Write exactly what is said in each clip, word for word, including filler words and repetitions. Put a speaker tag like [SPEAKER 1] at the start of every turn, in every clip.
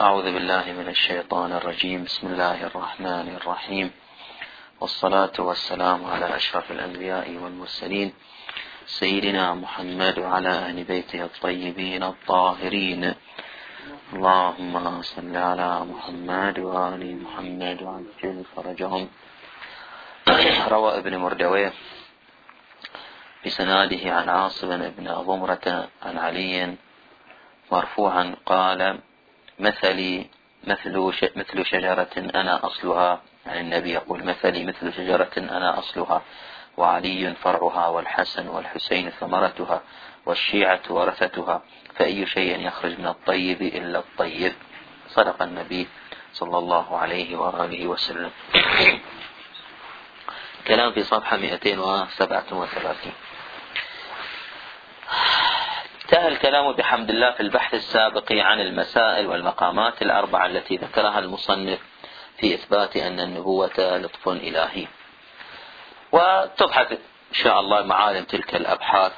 [SPEAKER 1] أعوذ بالله من الشيطان الرجيم. بسم الله الرحمن الرحيم، والصلاة والسلام على أشرف الأنبياء والمرسلين سيدنا محمد وعلى أهل بيته الطيبين الطاهرين. اللهم صل على محمد وآل محمد وعجل فرجهم. روى ابن مردويه بسناده عن عاصم بن ضمرة عن علي مرفوعا قال: مثلي مثل مثل شجرة أنا أصلها، يعني النبي يقول: مثلي مثل شجرة أنا أصلها، وعلي فرعها، والحسن والحسين ثمرتها، والشيعة ورثتها، فأي شيء يخرج من الطيب إلا الطيب. صدق النبي صلى الله عليه وآله وسلم. كلام في صفحة مئتين وسبعة وثلاثين. انتهى الكلام بحمد الله في البحث السابق عن المسائل والمقامات الأربعة التي ذكرها المصنف في إثبات أن النبوة لطف إلهي، وتبحث إن شاء الله معالم تلك الأبحاث.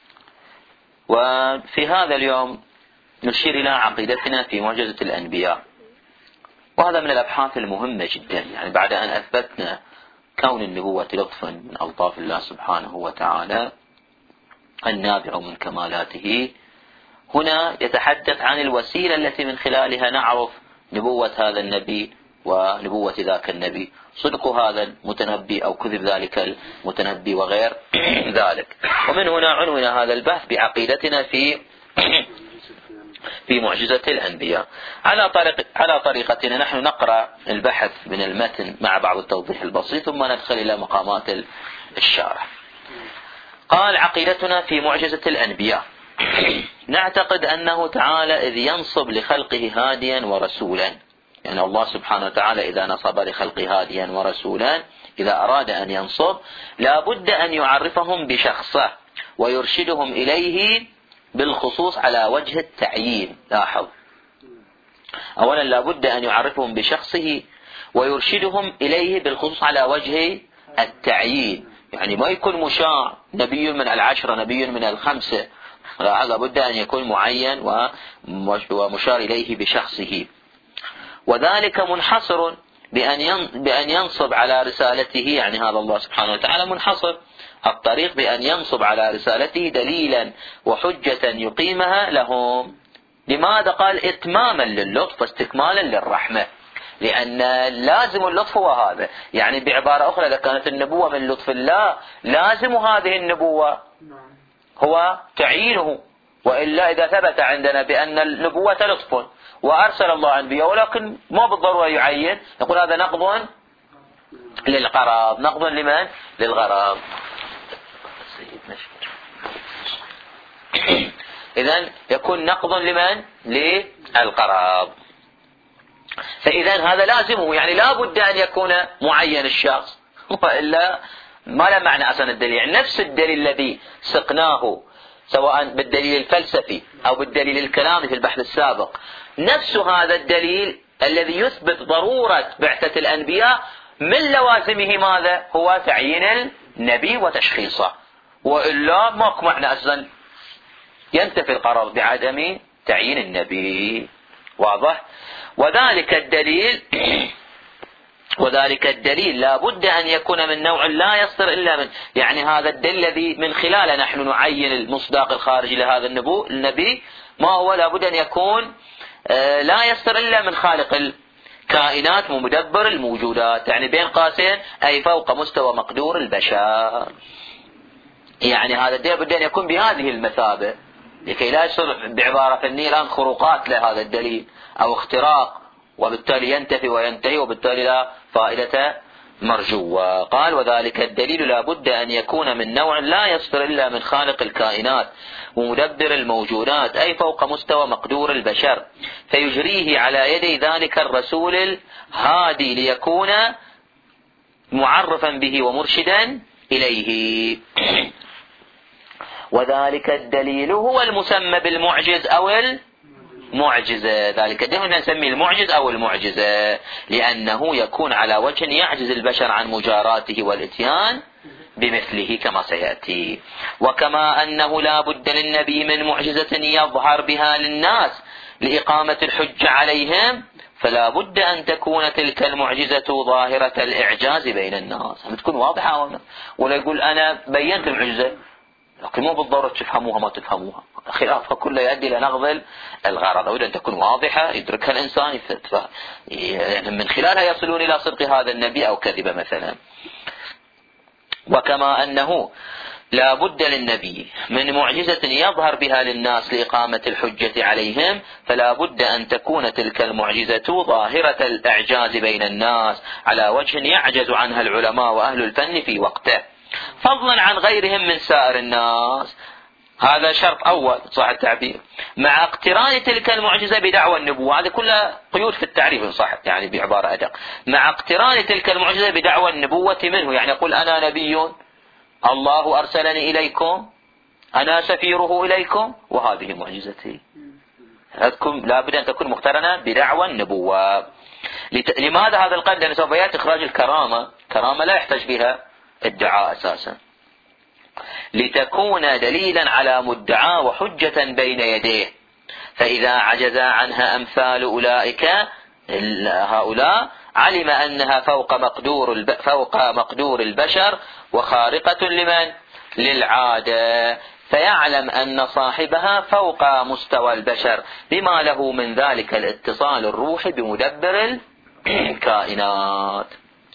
[SPEAKER 1] وفي هذا اليوم نشير إلى عقيدتنا في معجزة الأنبياء، وهذا من الأبحاث المهمة جدا. يعني بعد أن أثبتنا كون النبوة لطفا من ألطاف الله سبحانه وتعالى النابع من كمالاته، هنا يتحدث عن الوسيلة التي من خلالها نعرف نبوة هذا النبي ونبوة ذاك النبي، صدق هذا المتنبي أو كذب ذلك المتنبي وغير ذلك. ومن هنا عنون هذا البحث بعقيدتنا في في معجزة الأنبياء. على طريق على طريقتنا نحن نقرأ البحث من المتن مع بعض التوضيح البسيط، ثم ندخل إلى مقامات الشارح. قال: عقيدتنا في معجزة الأنبياء: نعتقد أنه تعالى إذ ينصب لخلقه هاديا ورسولا، يعني الله سبحانه وتعالى إذا نصب لخلقه هاديا ورسولا، إذا أراد أن ينصب لا بد أن يعرفهم بشخصه ويرشدهم إليه بالخصوص على وجه التعيين. لاحظ، أولا لا بد أن يعرفهم بشخصه ويرشدهم إليه بالخصوص على وجه التعيين، يعني ما يكون مشاع نبي من العشرة، نبي من الخمسة، لا بد أن يكون معين ومشار إليه بشخصه. وذلك منحصر بأن ينصب على رسالته، يعني هذا الله سبحانه وتعالى منحصر الطريق بأن ينصب على رسالته دليلا وحجة يقيمها لهم. لماذا؟ قال: إتماما للطف واستكمالا للرحمة، لأن لازم اللطف هو هذا. يعني بعبارة أخرى، إذا كانت النبوة من لطف الله لازم هذه النبوة هو تعيينه، وإلا إذا ثبت عندنا بأن النبوة لطف وأرسل الله أنبياء ولكن ما بالضرورة يعين، نقول هذا نقض للغرض. نقض لمن؟ للغرض. إذن يكون نقض لمن؟ للغرض. فإذا هذا لازمه، يعني لا بد أن يكون معين الشخص، وإلا ما له معنى أصلا الدليل. يعني نفس الدليل الذي سقناه سواء بالدليل الفلسفي أو بالدليل الكلامي في البحث السابق، نفس هذا الدليل الذي يثبت ضرورة بعثة الأنبياء من لوازمه ماذا؟ هو تعيين النبي وتشخيصه، وإلا ماكو معنى أصلا، ينتفي القرار بعدم تعيين النبي. واضح؟ وذلك الدليل وذلك الدليل لا بد أن يكون من نوع لا يصدر إلا من، يعني هذا الدليل الذي من خلاله نحن نعين المصداق الخارجي لهذا النبو النبي ما هو؟ لا بد أن يكون لا يصدر إلا من خالق الكائنات ومدبر الموجودات، يعني بين قاسين أي فوق مستوى مقدور البشر. يعني هذا الدليل بد أن يكون بهذه المثابة، لكي لا يصير بعبارة فنية الآن خروقات لهذا الدليل أو اختراق، وبالتالي ينتفي وينتهي، وبالتالي لا فائدة مرجوة. قال: وذلك الدليل لا بد أن يكون من نوع لا يصدر إلا من خالق الكائنات ومدبر الموجودات أي فوق مستوى مقدور البشر، فيجريه على يدي ذلك الرسول الهادي ليكون معرفا به ومرشدا إليه. وذلك الدليل هو المسمى بالمعجز أو المعجزة. ذلك الدليل نسميه المعجز أو المعجزة، لأنه يكون على وجه يعجز البشر عن مجاراته والإتيان بمثله كما سيأتي. وكما أنه لا بد للنبي من معجزة يظهر بها للناس لإقامة الحجة عليهم فلا بد أن تكون تلك المعجزة ظاهرة الإعجاز بين الناس، تكون واضحة. ولا يقول أنا بينت المعجزة لكن مو بالضرورة تفهموها ما تفهموها، خلافها كله يؤدي إلى نقض الغرض. أود أن تكون واضحة يدركها الإنسان يعني من خلالها يصلون إلى صدق هذا النبي أو كذبه مثلا. وكما أنه لا بد للنبي من معجزة يظهر بها للناس لإقامة الحجة عليهم فلا بد أن تكون تلك المعجزة ظاهرة الإعجاز بين الناس على وجه يعجز عنها العلماء وأهل الفن في وقته، فضلا عن غيرهم من سائر الناس. هذا شرط أول صح التعبير، مع اقتران تلك المعجزة بدعوى النبوة. هذه كلها قيود في التعريف إن صح يعني بعبارة أدق، مع اقتران تلك المعجزة بدعوى النبوة منه، يعني يقول أنا نبي الله أرسلني إليكم أنا سفيره إليكم وهذه معجزتي. لا بد أن تكون مقترنة بدعوى النبوة. لماذا هذا القيد؟ لأن سوف يأتي إخراج الكرامة، كرامة لا يحتاج بها ادعاء أساسا، لتكون دليلا على مدعى وحجة بين يديه، فإذا عجز عنها أمثال أولئك هؤلاء علم أنها فوق مقدور الب... فوق مقدور البشر وخارقة لمن؟ للعادة، فيعلم أن صاحبها فوق مستوى البشر بما له من ذلك الاتصال الروحي بمدبر الكائنات.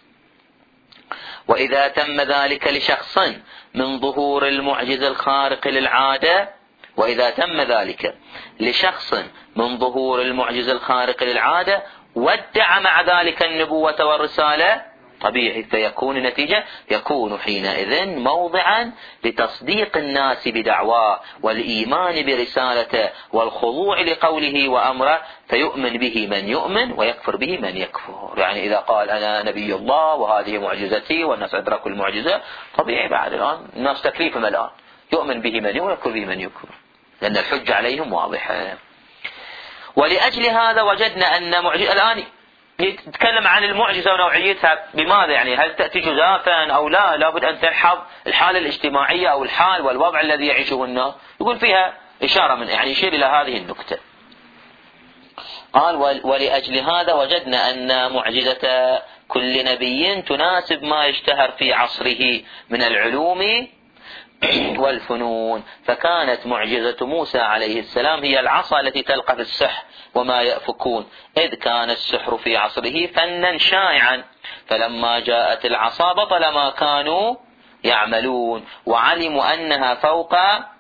[SPEAKER 1] وإذا تم ذلك لشخص من ظهور المعجز الخارق للعادة وإذا تم ذلك لشخص من ظهور المعجز الخارق للعادة وادعى مع ذلك النبوة والرسالة طبيعي، فيكون النتيجة يكون حينئذ موضعا لتصديق الناس بدعواه والإيمان برسالته والخضوع لقوله وأمره، فيؤمن به من يؤمن ويكفر به من يكفر. يعني إذا قال أنا نبي الله وهذه معجزتي والناس أدركوا المعجزة طبيعي بعد الآن الناس تكليفهم الآن يؤمن به من يؤمن ويكفر به من يكفر، لأن الحجة عليهم واضحة. ولأجل هذا وجدنا أن معجزة الآن يتكلم عن المعجزة ونوعيتها بماذا، يعني هل تأتي جزافا أو لا، لابد أن تلحظ الحالة الاجتماعية أو الحال والوضع الذي يعيشه الناس، يقول فيها إشارة من يعني يشير إلى هذه النكتة. قال ولأجل هذا وجدنا أن معجزة كل نبي تناسب ما يشتهر في عصره من العلوم والفنون، فكانت معجزة موسى عليه السلام هي العصا التي تلقى في السحر وما يأفكون، إذ كان السحر في عصره فنا شائعا، فلما جاءت العصا بطل ما كانوا يعملون وعلموا أنها فوق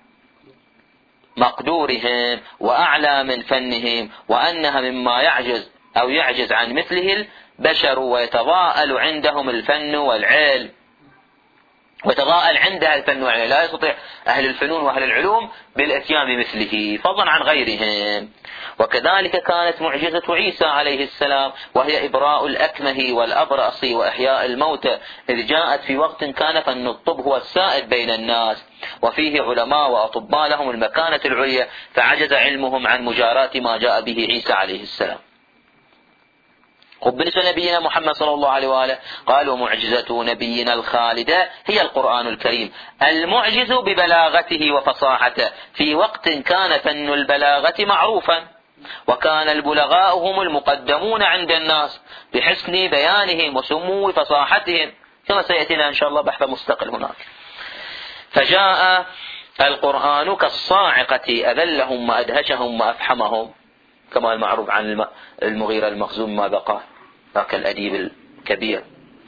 [SPEAKER 1] مقدورهم وأعلى من فنهم، وأنها مما يعجز أو يعجز عن مثله البشر، ويتضاءل عندهم الفن والعلم وتضاءل عندها الفن والعلم، لا يستطيع أهل الفنون وأهل العلوم بالإتيان بمثله فضلا عن غيرهم. وكذلك كانت معجزة عيسى عليه السلام وهي إبراء الأكمه والأبرص وإحياء الموتى، إذ جاءت في وقت كان فن الطب هو السائد بين الناس وفيه علماء وأطباء لهم المكانة العليا، فعجز علمهم عن مجاراة ما جاء به عيسى عليه السلام. وبالنسبة لنبينا محمد صلى الله عليه وآله قالوا معجزة نبينا الخالدة هي القرآن الكريم المعجز ببلاغته وفصاحته في وقت كان فن البلاغة معروفا، وكان البلغاء هم المقدمون عند الناس بحسن بيانهم وسمو فصاحتهم، كما سيأتينا إن شاء الله بحث مستقل هناك. فجاء القرآن كالصاعقة أذلهم وأدهشهم وأفحمهم، كما المعروف عن المغيرة المخزومي ماذا قال ذاك الأديب الكبير.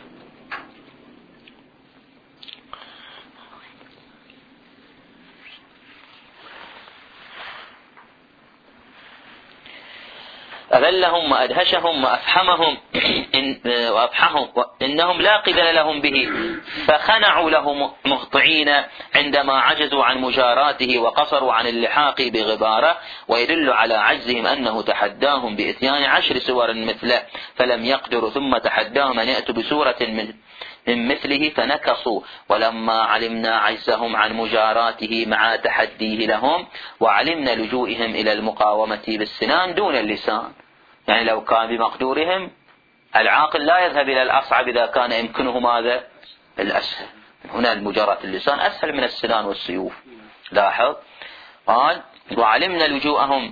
[SPEAKER 1] أذلهم وأدهشهم وأفحمهم إن وأفحمهم إنهم لا قبل لهم به، فخنعوا له مهطعين عندما عجزوا عن مجاراته وقصروا عن اللحاق بغبارة، ويدل على عجزهم أنه تحداهم بإتيان عشر سور مثله فلم يقدروا، ثم تحداهم أن يأتوا بسورة من من مثله فنكصوا، ولما علمنا عجزهم عن مجاراته مع تحديه لهم وعلمنا لجوئهم إلى المقاومة بالسنان دون اللسان، يعني لو كان بمقدورهم العاقل لا يذهب إلى الأصعب إذا كان يمكنه ماذا الأسهل، هنا المجاراة اللسان أسهل من السنان والسيوف. لاحظ قال وعلمنا لجوءهم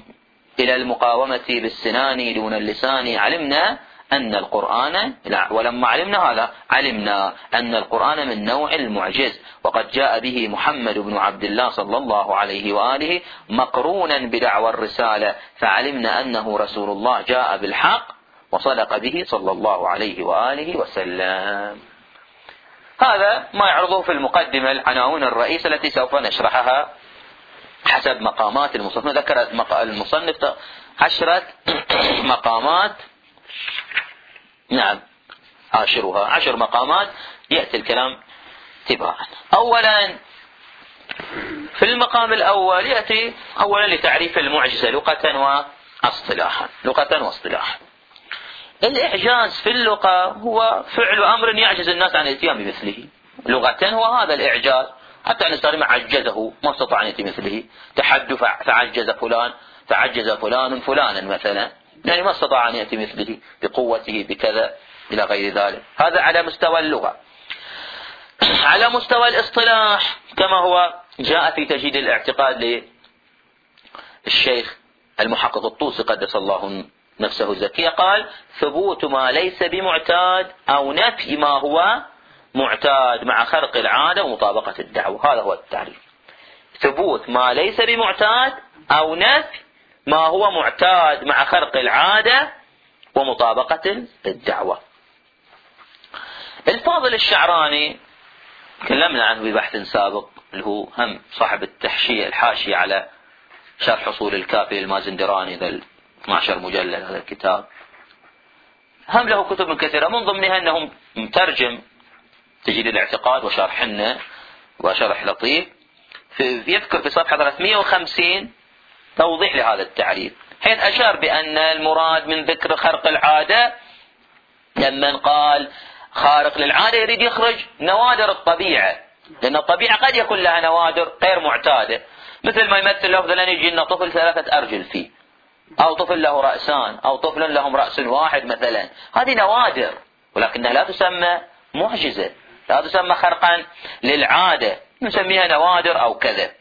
[SPEAKER 1] إلى المقاومة بالسنان دون اللسان علمنا أن القرآن لا ولما علمنا هذا علمنا أن القرآن من نوع المعجز، وقد جاء به محمد بن عبد الله صلى الله عليه وآله مقرونا بدعوى الرسالة، فعلمنا أنه رسول الله جاء بالحق وصدق به صلى الله عليه وآله وسلم. هذا ما يعرضه في المقدمة العناوين الرئيسة التي سوف نشرحها حسب مقامات المصنف. ذكر المصنف عشرة مقامات، نعم عاشرها عشر مقامات يأتي الكلام تباعا. أولا في المقام الأول يأتي أولا لتعريف المعجزة لغة واصطلاحا. لغة واصطلاحا الإعجاز في اللغة هو فعل أمر يعجز الناس عن الاتيان بمثله. لغة هو هذا الإعجاز، حتى أن نستخدم عجزه ما استطاع أن يأتي مثله. تحدث فعجز فلان، فعجز فلان فلانا مثلا، يعني ما استطاع أن يأتي مثله بقوته بكذا إلى غير ذلك. هذا على مستوى اللغة. على مستوى الاصطلاح كما هو جاء في تجديد الاعتقاد للشيخ المحقق الطوسي قدس الله نفسه الزكية، قال ثبوت ما ليس بمعتاد أو نفي ما هو معتاد مع خرق العادة ومطابقة الدعوة. هذا هو التعريف. ثبوت ما ليس بمعتاد أو نفي ما هو معتاد مع خرق العادة ومطابقة الدعوة. الفاضل الشعراني تكلمنا عنه ببحث سابق، اللي هو هم صاحب التحشية الحاشية على شرح أصول الكافي للمازندراني، ذا اثني عشر مجلد هذا الكتاب. هم له كتب كثيرة، من ضمنها أنه مترجم تجديد الاعتقاد وشرحنا وشرح لطيف، يذكر في صفحة ثلاثمائة وخمسين توضيح لهذا التعريف، حيث أشار بأن المراد من ذكر خرق العادة لمن قال خارق للعادة يريد يخرج نوادر الطبيعة، لأن الطبيعة قد يكون لها نوادر غير معتادة، مثل ما يمثل له مثلا يجي لنا طفل ثلاثة أرجل فيه، أو طفل له رأسان، أو طفل لهم رأس واحد مثلا. هذه نوادر، ولكنها لا تسمى معجزة، لا تسمى خرقا للعادة، نسميها نوادر أو كذا.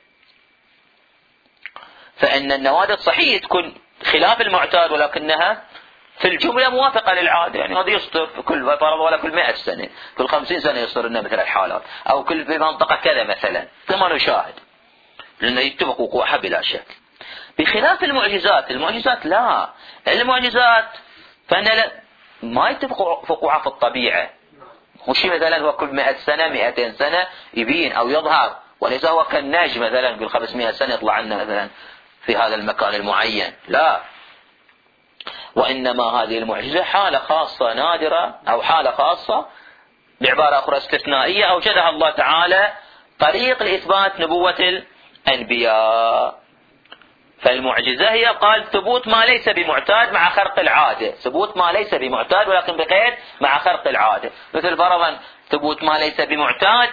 [SPEAKER 1] فإن النوادر صحيح تكون خلاف المعتاد، ولكنها في الجملة موافقة للعادة. يعني هذا يصدر في كل فرض ولا كل مئة سنة، كل خمسين سنة يصدر لنا مثل الحالات، أو كل في منطقة كذا مثلا، كما نشاهد، لأنه يتفق وقوعها بلا شك. بخلاف المعجزات، المعجزات لا، المعجزات فإن لا ما يتفق وقوعها في الطبيعة. وشي مثلا هو كل مئة سنة مئتين سنة يبين أو يظهر، وليس هو كالنجم مثلا كل خمسمائة سنة يطلع لنا مثلا في هذا المكان المعين، لا. وإنما هذه المعجزة حالة خاصة نادرة، أو حالة خاصة بعبارة أخرى استثنائية أوجدها الله تعالى طريق لإثبات نبوة الأنبياء. فالمعجزة هي قال ثبوت ما ليس بمعتاد مع خرق العادة، ثبوت ما ليس بمعتاد ولكن بقيد مع خرق العادة. مثل فرضا ثبوت ما ليس بمعتاد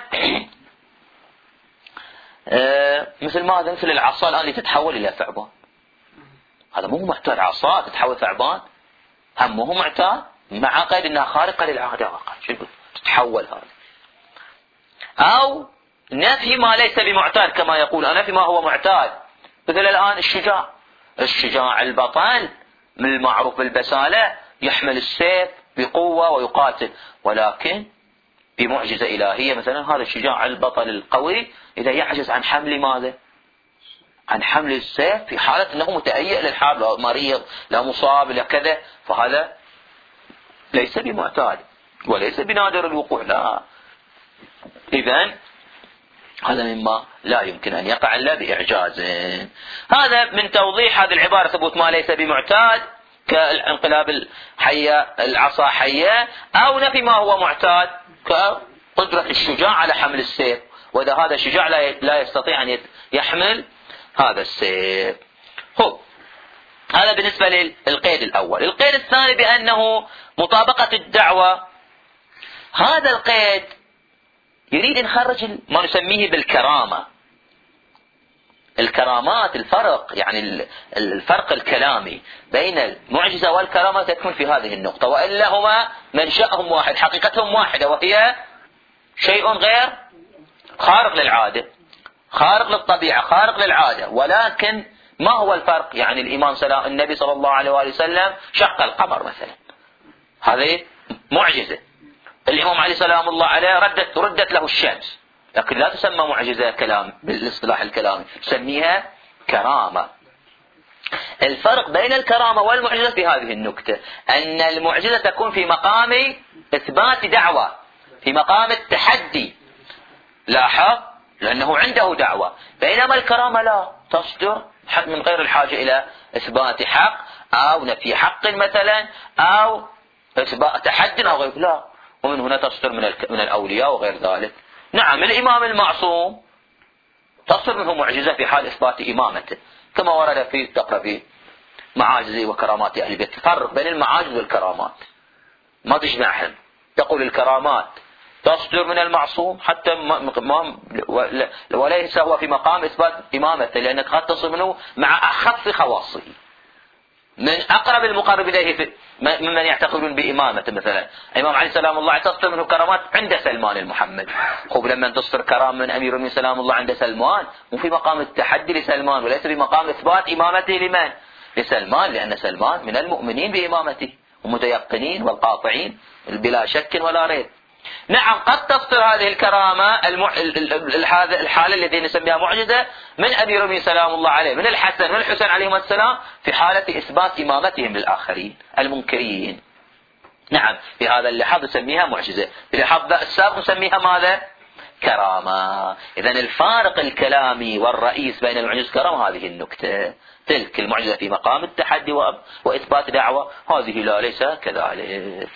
[SPEAKER 1] آه مثل ماذا؟ مثل العصا الآن اللي تتحول إلى ثعبان، هذا مو معتاد، عصا تتحول ثعبان، هم مو معتاد مع قيد انها خارقة للعادة، تتحول هذا. او نفي ما ليس بمعتاد كما يقول انا في ما هو معتاد، مثل الان الشجاع، الشجاع البطل من المعروف بالبسالة يحمل السيف بقوة ويقاتل، ولكن بمعجزة إلهية مثلا هذا الشجاع البطل القوي إذا يعجز عن حمل ماذا؟ عن حمل السيف في حالة أنه متهيئ للحرب، لا مريض لا مصاب لا كذا، فهذا ليس بمعتاد وليس بنادر الوقوع، لا. إذن هذا مما لا يمكن أن يقع إلا بإعجاز. هذا من توضيح هذه العبارة ثبوت ما ليس بمعتاد كانقلاب الحية العصا حية، أو نفي ما هو معتاد كقدرة الشجاع على حمل السيف، وإذا هذا الشجاع لا يستطيع أن يحمل هذا السيف. هو هذا بالنسبة للقيد الأول. القيد الثاني بأنه مطابقة الدعوة، هذا القيد يريد نخرج ما نسميه بالكرامة. الكرامات الفرق، يعني الفرق الكلامي بين المعجزة والكرامة تكمن في هذه النقطة، وإلا هما منشأهم واحد، حقيقتهم واحدة، وهي شيء غير خارق للعادة، خارق للطبيعة، خارق للعادة، ولكن ما هو الفرق؟ يعني الإمام سلام النبي صلى الله عليه وآله وسلم شق القمر مثلا، هذه معجزة. الإمام علي سلام الله عليه ردت ردت له الشمس، لكن لا تسمى معجزة كلام بالاصطلاح الكلامي، تسميها كرامة. الفرق بين الكرامة والمعجزة في هذه النكتة، أن المعجزة تكون في مقام إثبات دعوة، في مقام التحدي، لاحظ، لأنه عنده دعوة، بينما الكرامة لا تصدر من غير الحاجة إلى إثبات حق أو نفي حق مثلا أو إثبات تحد أو غير، لا، ومن هنا تصدر من من الأولياء وغير ذلك. نعم الإمام المعصوم تصدر منه معجزة في حال إثبات إمامته، كما ورد في تقرأ معاجز وكرامات أهل البيت. فرق بين المعاجز والكرامات، ما تجمعهم. تقول الكرامات تصدر من المعصوم حتى ما وليس هو في مقام إثبات إمامته، لأنك قد تصل منه مع أخف خواصه، من أقرب المقرب إليه ممن يعتقدون بإمامته. مثلا الإمام علي سلام الله تصدر منه كرامات عند سلمان المحمد. خب لما تصدر كرام من أمير المؤمنين سلام الله عند سلمان، مو في مقام التحدي لسلمان، وليس في مقام إثبات إمامته لمن؟ لسلمان، لأن سلمان من المؤمنين بإمامته ومتيقنين والقاطعين بلا شك ولا ريب. نعم قد تصدر هذه الكرامة المع... الحالة التي نسميها معجزة من أمير المؤمنين سلام الله عليه، من الحسن من الحسين عليهم السلام، في حالة إثبات إمامتهم للآخرين المنكرين. نعم في هذا اللحظة نسميها معجزة، في اللحظة السابق نسميها ماذا؟ كرامة. إذن الفارق الكلامي والرئيس بين المعجزة والكرامة هذه النكتة، تلك المعجزة في مقام التحدي وإثبات دعوة، هذه لا ليس كذلك.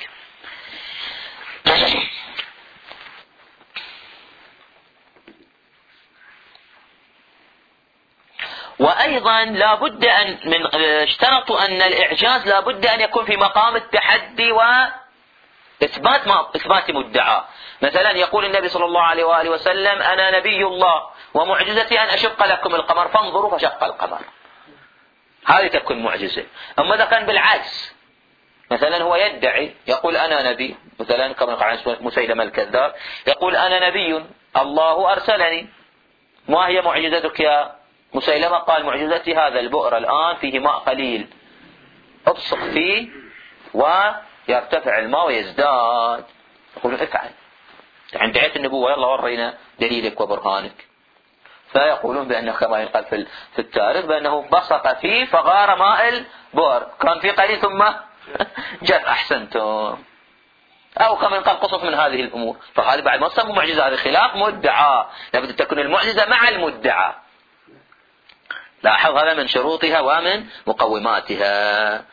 [SPEAKER 1] وأيضا لا بد أن من اشترطوا أن الإعجاز لا بد أن يكون في مقام التحدي وإثبات ما إثبات مدعى. مثلا يقول النبي صلى الله عليه وآله وسلم أنا نبي الله ومعجزتي أن أشق لكم القمر فانظروا فشق القمر، هذه تكون معجزة. أما إذا كان بالعكس، مثلا هو يدعي يقول أنا نبي، مثلا كما قال مسيلمة الكذاب يقول أنا نبي الله أرسلني، ما هي معجزتك يا مسيلمة؟ قال معجزتي هذا البؤر الآن فيه ماء قليل، ابصق فيه ويرتفع الماء ويزداد. يقول افعل، عند عيت النبوة يلا ورينا دليلك وبرهانك. فيقولون بأنه كما ينقل في التاريخ بأنه بصق فيه فغار ماء البؤر، كان في قليل ثم جاء. أحسنتم. أو كما ينقل قصص من هذه الأمور، فهذا بعد ما تسمى معجزة، هذا خلاف مدعى، لابد تكون المعجزة مع المدعى. لاحظ هذا من شروطها ومن مقوماتها.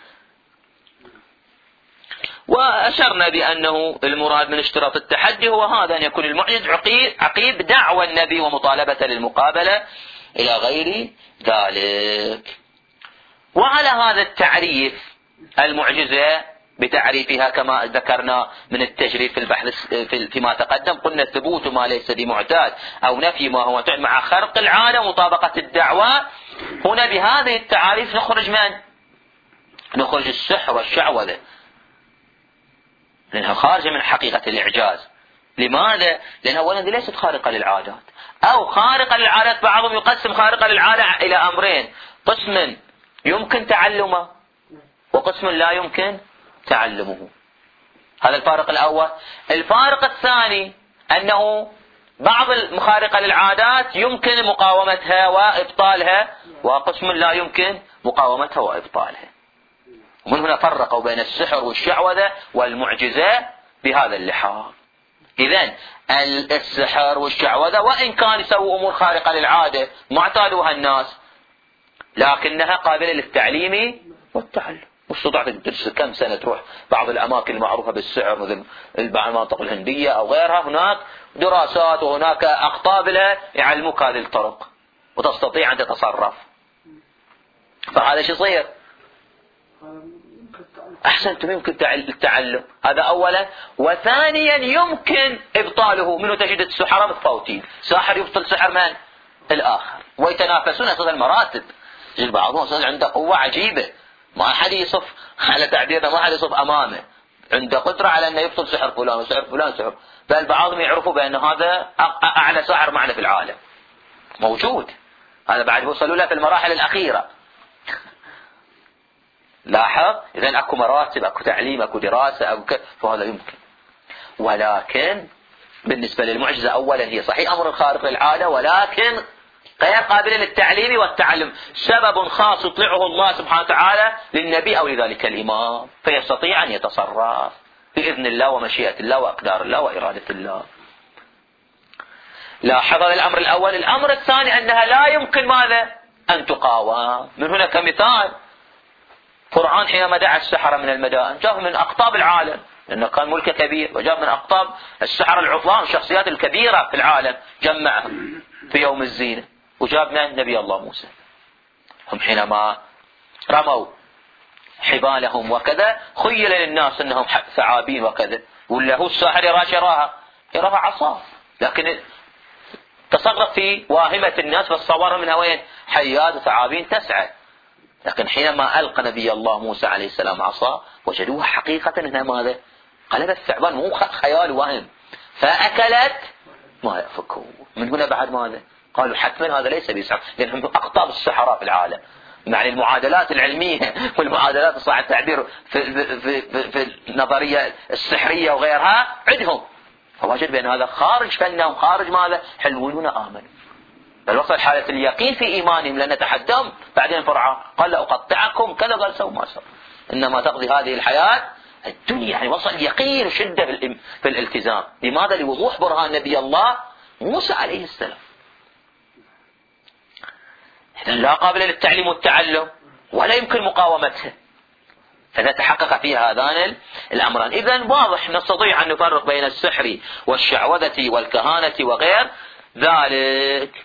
[SPEAKER 1] وأشرنا بأنه المراد من اشتراط التحدي هو هذا، أن يكون المعجز عقيب, عقيب دعوى النبي ومطالبة للمقابلة إلى غير ذلك. وعلى هذا التعريف المعجزة بتعريفها كما ذكرنا من التجريف في البحث فيما تقدم، قلنا ثبوت ما ليس بمعتاد أو نفي ما هو معتاد مع خرق العادة ومطابقة الدعوة. هنا بهذه التعاريف نخرج من؟ نخرج السحر والشعوذة، لأنها خارجة من حقيقة الإعجاز. لماذا؟ لأنها أولا ليست خارقة للعادات، أو خارقة للعادات بعضهم يقسم خارقة للعادة إلى أمرين، قسم يمكن تعلمه وقسم لا يمكن تعلمه. هذا الفارق الأول. الفارق الثاني أنه بعض المخارقة للعادات يمكن مقاومتها وإبطالها، وقسم لا يمكن مقاومتها وإبطالها. ومن هنا فرقوا بين السحر والشعوذة والمعجزة بهذا اللحاظ. إذن السحر والشعوذة وإن كان يسووا أمور خارقة للعادة ما اعتادوها الناس، لكنها قابلة للتعليم والتعلم. واستطعت تدرس كم سنة تروح بعض الأماكن المعروفة بالسحر مثل المناطق الهندية أو غيرها، هناك دراسات وهناك أقطاب لها يعلموك هذه الطرق وتستطيع أن تتصرف. فهذا شو يصير؟ أحسنتم، يمكن التعلم، هذا أولا. وثانيا يمكن إبطاله، منه تجد السحرة متفاوتين، ساحر يبطل سحر من الآخر ويتنافسون أساس المراتب. يجد بعضهم أساس عنده قوة عجيبة، ما أحد يصف على تعبيرنا، ما أحد يصف أمامه عنده قدرة على أنه يبطل سحر فلان وسحر فلان سحر، بل بعضهم يعرفوا بأن هذا أعلى ساحر معنا في العالم موجود. هذا بعد وصلوا له في المراحل الأخيرة، لاحظ، إذن أكو مراتب، أكو تعليم، أكو دراسة، أكو ك... فهذا يمكن. ولكن بالنسبة للمعجزة أولا هي صحيح أمر خارق للعادة، ولكن غير قابلة للتعليم والتعلم، سبب خاص يطلعه الله سبحانه وتعالى للنبي أو لذلك الإمام، فيستطيع أن يتصرف بإذن الله ومشيئة الله وأقدار الله وإرادة الله. لاحظ الأمر الأول. الأمر الثاني أنها لا يمكن ماذا؟ أن تقاوم. من هنا كمثال فرعون حينما دعا السحرة من المدائن جاء من أقطاب العالم، لأنه كان ملكه كبير، وجاء من أقطاب السحرة العظام الشخصيات الكبيرة في العالم جمعهم في يوم الزينة، وجاب من نبي الله موسى. هم حينما رموا حبالهم وكذا خيل للناس أنهم ثعابين وكذا، ولا هو الساحر يراش يراها يراها عصا، لكن تصرف في واهمة الناس فالصور منها وين؟ حيات وثعابين تسعى. لكن حينما ألقى نبي الله موسى عليه السلام عصا وجدوها حقيقة أنها ماذا؟ قلب الثعبان، مو خيال وهم، فأكلت ما يفكوا. من هنا بعد ماذا؟ قالوا حتما هذا ليس بيسحر، لأنهم أقطاب السحراء في العالم. يعني المعادلات العلمية والمعادلات الصحيح التعبير في, في, في, في النظرية السحرية وغيرها عندهم، فوجد بأن هذا خارج فنهم، خارج ماذا؟ حلوون. هنا آمنوا، بل وصل حالة اليقين في إيمانهم، لأن تحدهم بعدين فرعون قال لأقطعكم كذا، قال سووا ما سووا، إنما تقضي هذه الحياة الدنيا. يعني وصل يقين وشدة في الالتزام. لماذا؟ لوضوح برهان نبي الله موسى عليه السلام. إذن لا قابل للتعليم والتعلم ولا يمكن مقاومتها، فنتحقق فيها هذان الأمران. إذن واضح نستطيع أن نفرق بين السحر والشعوذة والكهانة وغير ذلك.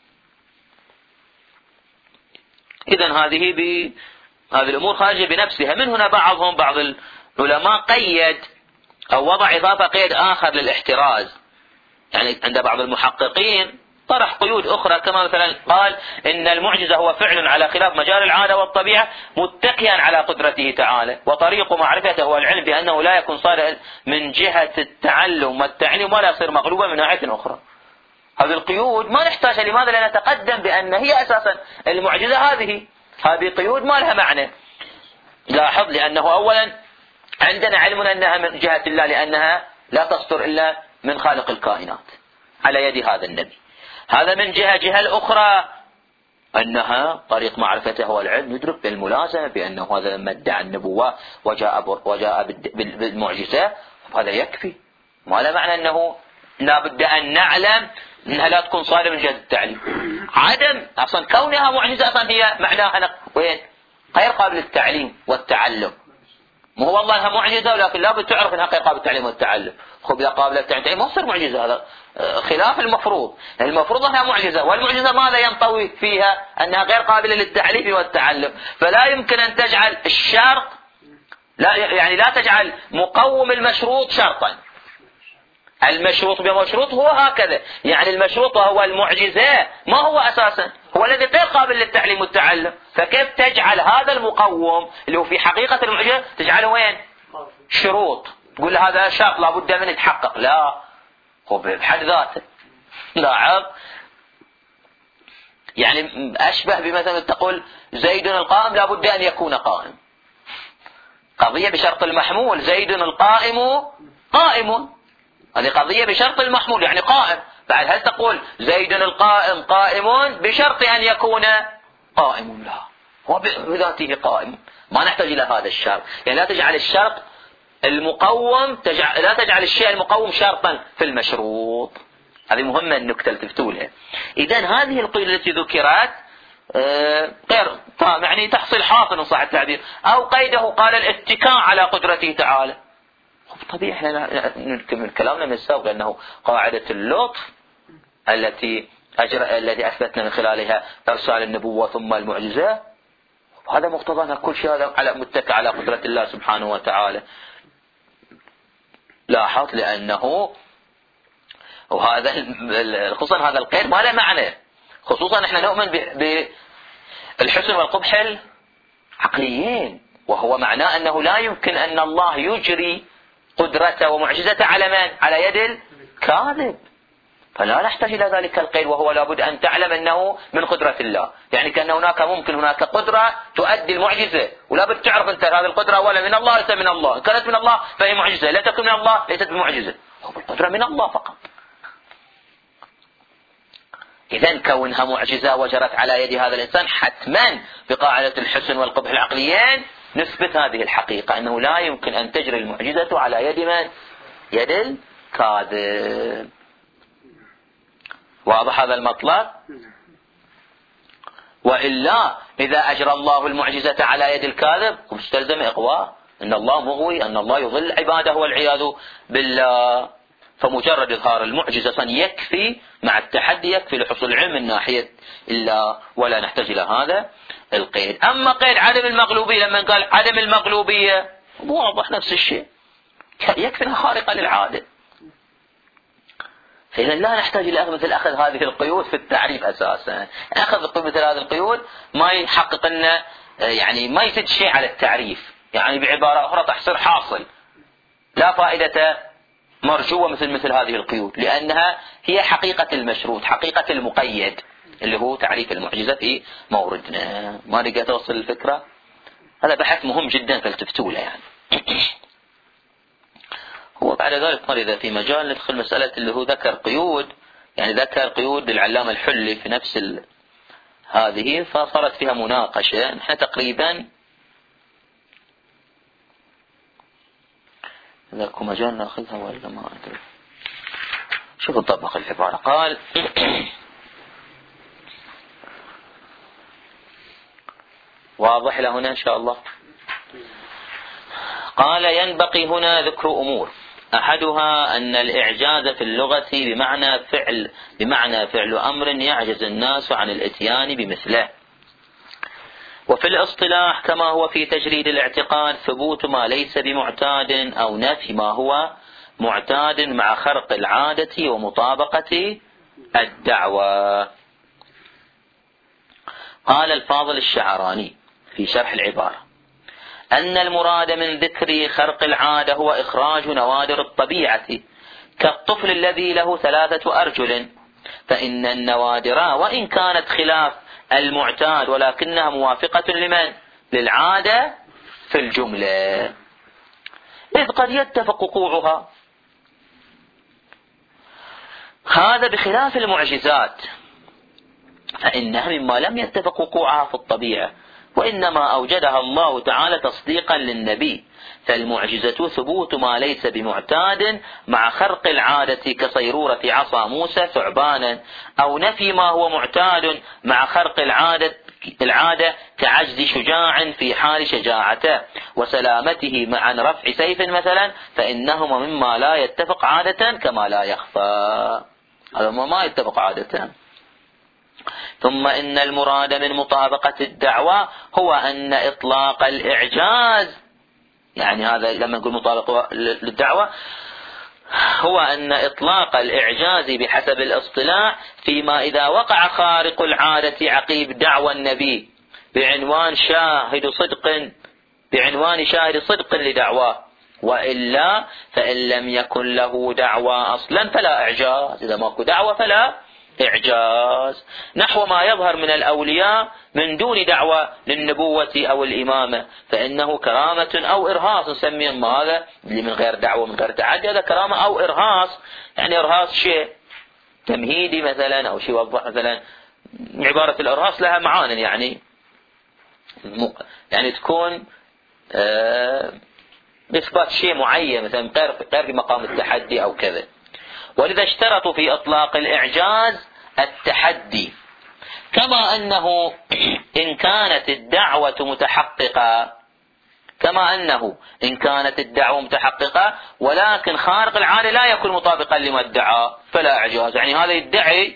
[SPEAKER 1] إذن هذه ب... هذه الأمور خارجة بنفسها. من هنا بعضهم بعض العلماء قيد أو وضع إضافة قيد آخر للاحتراز، يعني عند بعض المحققين طرح قيود أخرى، كما مثلا قال إن المعجزة هو فعل على خلاف مجال العادة والطبيعة متكئا على قدرته تعالى، وطريق معرفته هو العلم بأنه لا يكون صالح من جهة التعلم والتعليم ولا يصير مغلوبا من ناحية أخرى. هذه القيود ما نحتاج. لماذا؟ لنتقدم بأن هي أساسا المعجزة هذه هذه قيود ما لها معنى. لاحظ، لأنه أولا عندنا علم أنها من جهة الله، لأنها لا تصدر إلا من خالق الكائنات على يد هذا النبي. هذا من جهة. جهة الأخرى أنها طريق معرفته هو العلم، ندرك بالملازمة بأنه هذا لما ادعى النبوة وجاء وجاء بالمعجزة هذا يكفي. ما لا معنى أنه لا بد أن نعلم أنها لا تكون صالحة من جهة التعليم. عدم أصلا كونها معجزة أصلا هي معناها وين؟ غير قابل للتعليم والتعلم. مو هو والله انها معجزة، ولكن لا بد تعرف انها غير قابل للتعليم والتعلم. خب إذا قابل للتعليم ما تصير معجزة، هذا خلاف المفروض. المفروض انها معجزة، والمعجزة ماذا ينطوي فيها؟ انها غير قابلة للتعليم والتعلم. فلا يمكن ان تجعل الشرط لا يعني لا تجعل مقوم المشروط شرطا. المشروط بمشروط هو هكذا، يعني المشروط هو المعجزة ما هو أساسا هو الذي غير قابل للتعليم والتعلم. فكيف تجعل هذا المقوم اللي هو في حقيقة المعجزة تجعله وين؟ شروط، تقول هذا شرط لابد من يتحقق. لا، هو بحد ذاته. لاحظ، يعني أشبه بمثلا تقول زيد القائم لابد أن يكون قائم، قضية بشرط المحمول. زيد القائم قائم، هذه قضية بشرط المحمول يعني قائم. بعد هل تقول زيد القائم قائم بشرط أن يكون قائم؟ لا، هو بذاته قائم، ما نحتاج إلى هذا الشرط. يعني لا تجعل الشرط المقوم تجعل لا تجعل الشيء المقوم شرطا في المشروط. هذه مهمة النكتة تلتفتوا لها. إذن هذه القيود التي ذكرت غير يعني تحصيل حاصل إن صح التعبير، أو قيده قال الاتكاء على قدرته تعالى. طبيعي احنا نكمل كلامنا من السابق أنه قاعدة اللطف التي أجر... التي أثبتنا من خلالها إرسال النبوة ثم المعجزة، هذا مقتضى كل شيء هذا على متكئ على قدرة الله سبحانه وتعالى. لاحظ، لأنه وهذا خصوصا هذا القيد ما له معنى، خصوصا احنا نؤمن بالحسن والقبح العقليين، وهو معناه أنه لا يمكن أن الله يجري قدرته ومعجزته على من؟ على يد الكاذب. فلا نحتاج إلى ذلك القيد، وهو لابد أن تعلم أنه من قدرة الله، يعني كأن هناك ممكن هناك قدرة تؤدي المعجزة، ولابد تعرف أنت هذه القدرة ولا من الله ليس من الله، إن كانت من الله فهي معجزة، لا تكن من الله ليست بمعجزة، القدرة من الله فقط. إذن كونها معجزة وجرت على يد هذا الإنسان حتما بقاعدة الحسن والقبح العقليين نثبت هذه الحقيقة، أنه لا يمكن أن تجري المعجزة على يد من؟ يد الكاذب. واضح هذا المطلب؟ وإلا إذا أجرى الله المعجزة على يد الكاذب مستلزم إقواه، أن الله مغوي، أن الله يضل عباده والعياذ بالله. فمجرد إظهار المعجزة يكفي مع التحدي، يكفي لحصول العلم من ناحية الله، ولا نحتاج إلى هذا القيد. أما قيد عدم المغلوبية، لما قال عدم المغلوبية واضح نفس الشيء، يكفي أنها خارقة للعادة. فإذا لا نحتاج إلى مثل أخذ هذه القيود في التعريف أساسا. أخذ مثل هذه القيود ما يحقق لنا، يعني ما يفيد شيء على التعريف، يعني بعبارة أخرى تحصيل حاصل، لا فائدة مرجوة مثل مثل هذه القيود، لأنها هي حقيقة المشروط، حقيقة المقيد اللي هو تعريف المعجزة في موردنا. ما لقيت توصل الفكرة؟ هذا بحث مهم جدا فالتفتوا له يعني. هو بعد ذلك مر إذا في مجال ندخل مسألة اللي هو ذكر قيود، يعني ذكر قيود للعلامة الحلي في نفس ال... هذه، فصارت فيها مناقشة. نحن تقريبا إذا كو مجال نأخذها ولا ما أدري. شوف نطبق العبارة. قال واضح لهنا إن شاء الله. قال ينبغي هنا ذكر أمور، أحدها أن الإعجاز في اللغة بمعنى فعل بمعنى فعل أمر يعجز الناس عن الإتيان بمثله، وفي الاصطلاح كما هو في تجريد الاعتقاد ثبوت ما ليس بمعتاد أو نفي ما هو معتاد مع خرق العادة ومطابقة الدعوة. قال الفاضل الشعراني في شرح العبارة أن المراد من ذكر خرق العادة هو إخراج نوادر الطبيعة كالطفل الذي له ثلاثة أرجل، فإن النوادر وإن كانت خلاف المعتاد ولكنها موافقة لمن؟ للعادة في الجملة، إذ قد يتفق وقوعها. هذا بخلاف المعجزات فإنها مما لم يتفق وقوعها في الطبيعة، وإنما أوجدها الله تعالى تصديقا للنبي، فالمعجزة ثبوت ما ليس بمعتاد مع خرق العادة كصيرورة عصا موسى ثعبانا، أو نفي ما هو معتاد مع خرق العادة العادة كعجز شجاع في حال شجاعته وسلامته مع رفع سيف مثلا، فإنهما مما لا يتفق عادة كما لا يخفى. هذا ما يتفق عادة. ثم إن المراد من مطابقة الدعوة هو أن إطلاق الإعجاز، يعني هذا لما نقول مطابقة للدعوة هو أن إطلاق الإعجاز بحسب الاصطلاح فيما إذا وقع خارق العادة عقيب دعوى النبي بعنوان شاهد صدق بعنوان شاهد صدق لدعواه، وإلا فإن لم يكن له دعوى أصلا فلا إعجاز. إذا ماكو دعوة فلا إعجاز، نحو ما يظهر من الأولياء من دون دعوة للنبوة أو الإمامة، فإنه كرامة أو إرهاص، نسميه هذا اللي من غير دعوة من غير تعدي، هذا كرامة أو إرهاص. يعني إرهاص شيء تمهيدي مثلا أو شيء وضح مثلا. عبارة الإرهاص لها معان، يعني يعني تكون آه إثبات شيء معين مثلا غير مقام التحدي أو كذا. ولذا اشترطوا في إطلاق الإعجاز التحدي، كما أنه إن كانت الدعوة متحققة كما أنه إن كانت الدعوة متحققة ولكن خارق العادة لا يكون مطابقا لما ادعى فلا إعجاز. يعني هذا يدعي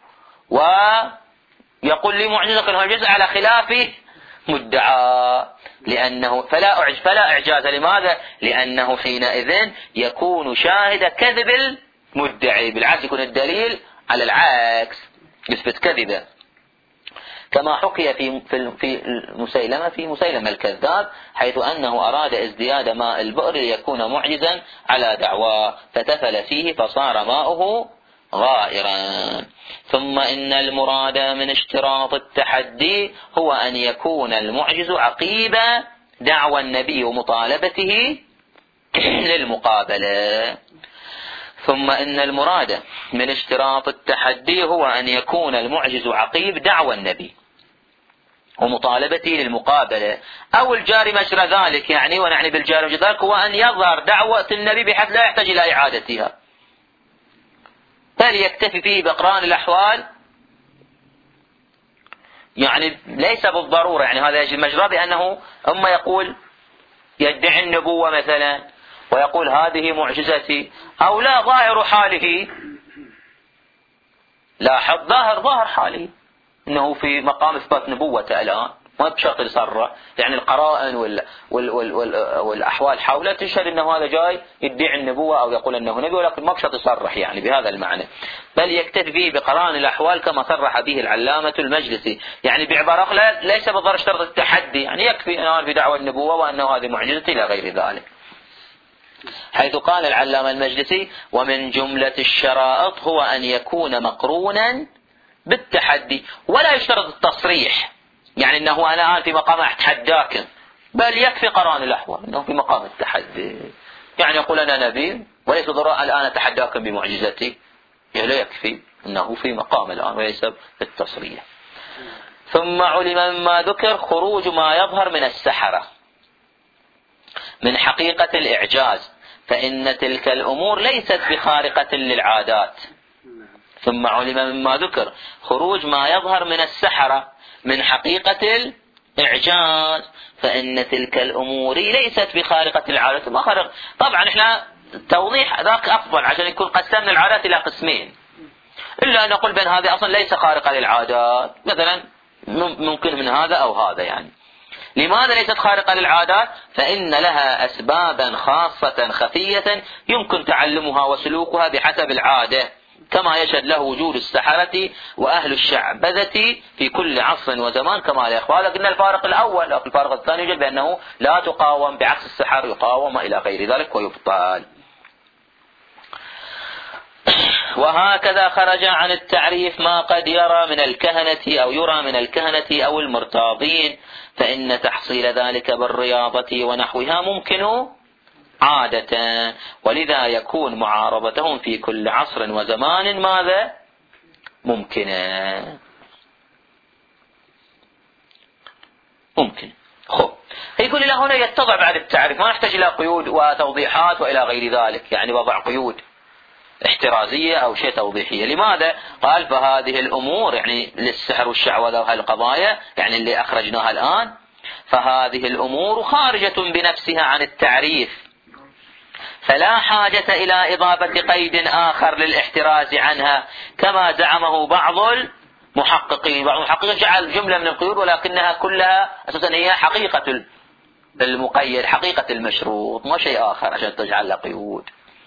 [SPEAKER 1] ويقول لي معجزة المعجزة على خلاف مدعى، لأنه فلا أعجز فلا إعجاز. لماذا؟ لأنه حينئذ يكون شاهد كذب المدعي، بالعكس يكون الدليل على العكس يثبت كذبه، كما حكي في في مسيلمة في مسيلمة الكذاب، حيث أنه أراد ازدياد ماء البئر ليكون معجزا على دعواه فتفل فيه فصار ماؤه غائرا. ثم إن المراد من اشتراط التحدي هو أن يكون المعجز عقيب دعوى النبي ومطالبته للمقابلة. ثم إن المراد من اشتراط التحدي هو أن يكون المعجز عقيب دعوى النبي ومطالبته للمقابلة أو الجاري مجرى ذلك، يعني ونعني بالجاري مجرى ذلك هو أن يظهر دعوة النبي بحيث لا يحتاج إلى إعادتها، بل يكتفي فيه بإقران الأحوال، يعني ليس بالضرورة يعني هذا يجري مجرى بأنه أما يقول يدعي النبوة مثلا ويقول هذه معجزتي، أو لا ظاهر حاله، لاحظ ظاهر ظاهر حاله انه في مقام اثبات نبوته الان، ما بشرط يصرح، يعني القرائن وال وال وال وال والاحوال حوله تشهد انه هذا جاي يدعي النبوه او يقول انه نبي، ولكن ما بشرط يصرح يعني بهذا المعنى، بل يكتفي به بقرائن الاحوال كما صرح به العلامه المجلسي، يعني بعباره اخرى ليس بالضروره اشترط التحدي، يعني يكفي ان في دعوى النبوه وانه هذه معجزتي الى غير ذلك. حيث قال العلامه المجلسي: ومن جمله الشرائط هو ان يكون مقرونا بالتحدي، ولا يشترط التصريح، يعني انه انا الان في مقام اتحداكم، بل يكفي قرائن الاحوال انه في مقام التحدي، يعني يقول انا نبي وليس ضرورة الان اتحداكم بمعجزتي، يعني لا يكفي انه في مقام الان وليس بالتصريح. ثم علم مما ذكر خروج ما يظهر من السحرة من حقيقة الاعجاز، فان تلك الامور ليست بخارقة للعادات. ثم علم مما ذكر خروج ما يظهر من السحرة من حقيقة الإعجاز، فإن تلك الأمور ليست بخارقة العادات. ما خارق طبعا احنا توضيح ذاك أفضل عشان يكون قسمنا العادات إلى قسمين، إلا أن نقول بأن هذه أصلا ليس خارقة للعادات، مثلا ممكن من هذا أو هذا. يعني لماذا ليست خارقة للعادات؟ فإن لها أسبابا خاصة خفية يمكن تعلمها وسلوكها بحسب العادة، كما يشهد له وجود السحرة وأهل الشعبذة في كل عصر وزمان كما لا يخفى. لكن الفارق الأول أو الفارق الثاني يوجد بأنه لا تقاوم، بعكس السحر يقاوم إلى غير ذلك ويبطل. وهكذا خرج عن التعريف ما قد يرى من الكهنة أو يرى من الكهنة أو المرتاضين، فإن تحصيل ذلك بالرياضة ونحوها ممكن عادة، ولذا يكون معارضتهم في كل عصر وزمان ماذا؟ ممكنة. ممكن. خب يقول إلى هنا يتضع بعد التعريف، ما نحتاج إلى قيود وتوضيحات وإلى غير ذلك، يعني وضع قيود احترازية أو شيء توضيحية. لماذا؟ قال فهذه الأمور، يعني للسحر والشعوذة وهالقضايا يعني اللي أخرجناها الآن، فهذه الأمور خارجة بنفسها عن التعريف، فلا حاجة إلى إضافة قيد آخر للاحتراز عنها كما زعمه بعض المحققين. بعض المحققين جعل جملة من القيود ولكنها كلها أساسا هي حقيقة المقيد، حقيقة المشروط، ما شيء آخر عشان تجعل له قيود،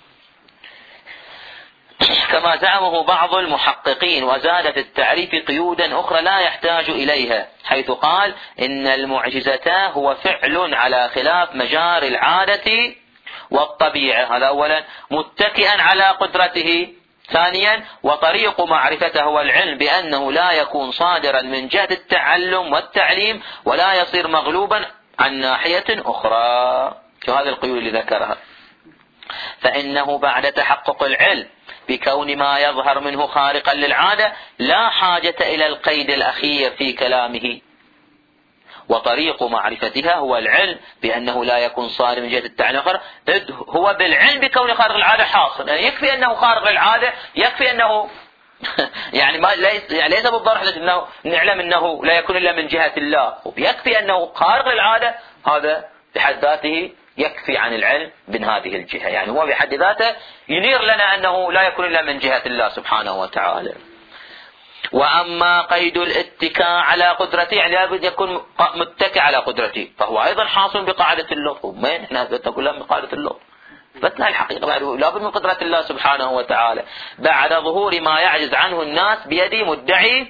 [SPEAKER 1] كما زعمه بعض المحققين، وزاد في التعريف قيودا أخرى لا يحتاج إليها، حيث قال إن المعجزة هو فعل على خلاف مجاري العادة والطبيعة، هذا أولا، متكئا على قدرته. ثانيا وطريق معرفته هو العلم بأنه لا يكون صادرا من جهة التعلم والتعليم ولا يصير مغلوبا عن ناحية أخرى، كهذه القيود اللي ذكرها. فإنه بعد تحقق العلم بكون ما يظهر منه خارقا للعادة لا حاجة إلى القيد الأخير في كلامه، وطريق معرفتها هو العلم بأنه لا يكون صادر من جهة التعليم الآخر، إذ هو بالعلم بكون خارق العادة حاصل، يعني يكفي أنه خارق للعادة، يكفي أنه يعني ما ليس يعني ليس بالضرورة أنه نعلم أنه لا يكون إلا من جهة الله، يكفي أنه خارق للعادة، هذا بحد ذاته يكفي عن العلم من هذه الجهة، يعني هو بحد ذاته ينير لنا أنه لا يكون إلا من جهة الله سبحانه وتعالى. وأما قيد الاتكاء على قدرته، يعني لابد يكون متكئ على قدرته، فهو أيضا حاصل بقاعدة اللطف. وين احنا نقول من قاعدة اللطف؟ فتنا الحقيقة لابد من قدرة الله سبحانه وتعالى بعد ظهور ما يعجز عنه الناس بيد مدعي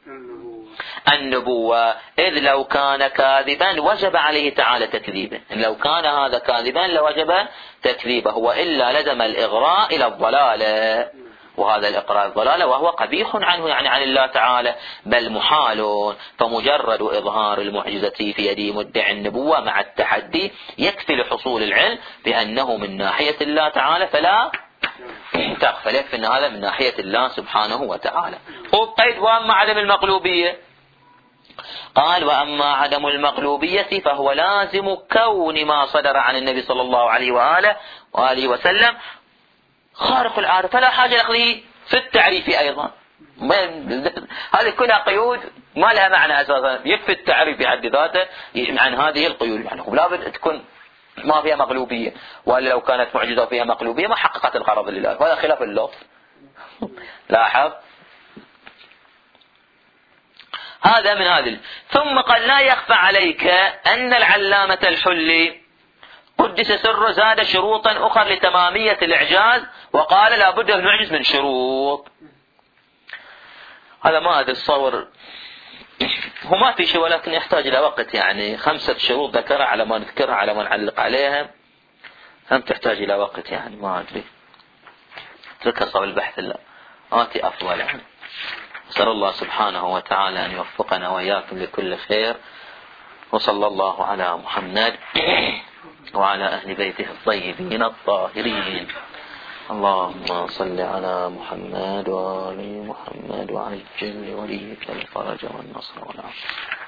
[SPEAKER 1] النبوة، إذ لو كان كاذبا وجب عليه تعالى تكذيبه، إن لو كان هذا كاذبا لوجب تكذيبه، وإلا لزم الإغراء إلى الضلالة، وهذا الإقرار ضلالة وهو قبيح عنه يعني عن الله تعالى، بل محال. فمجرد إظهار المعجزة في يد مدعي النبوة مع التحدي يكفي لحصول العلم بأنه من ناحية الله تعالى فلا تغفل، يكفي أن هذا من ناحية الله سبحانه وتعالى. هو قيد وأما عدم المقلوبية، قال وأما عدم المقلوبية فهو لازم كون ما صدر عن النبي صلى الله عليه وآله وآله وسلم خارق العادة، فلا حاجة لأخذه في التعريف أيضا. هذه كلها قيود ما لها معنى أساسا، يكفي التعريف بحد ذاته عن هذه القيود، يعني لا بد تكون ما فيها مقلوبية، وإلا لو كانت معجزة فيها مقلوبية ما حققت الغرض لله، هذا خلاف اللفظ. لاحظ هذا من هذه. ثم قال لا يخفى عليك أن العلامة الحلي قدس سر زاد شروطا أخرى لتمامية الإعجاز، وقال لا بد المعجز من شروط. هذا ما أدري الصور هو ما في شيء، ولكن يحتاج إلى وقت، يعني خمسة شروط ذكرها على ما نذكرها على ما نعلق عليها، هم تحتاج إلى وقت، يعني ما أدري تركها صوب البحث لا آتي أفضل. يعني أسأل الله سبحانه وتعالى أن يوفقنا وإياكم لكل خير، وصلى الله على محمد وعلى أهل بيته الطيبين الطاهرين. اللهم صل على محمد وآل محمد وعجل لوليك الفرج والنصر والعافية.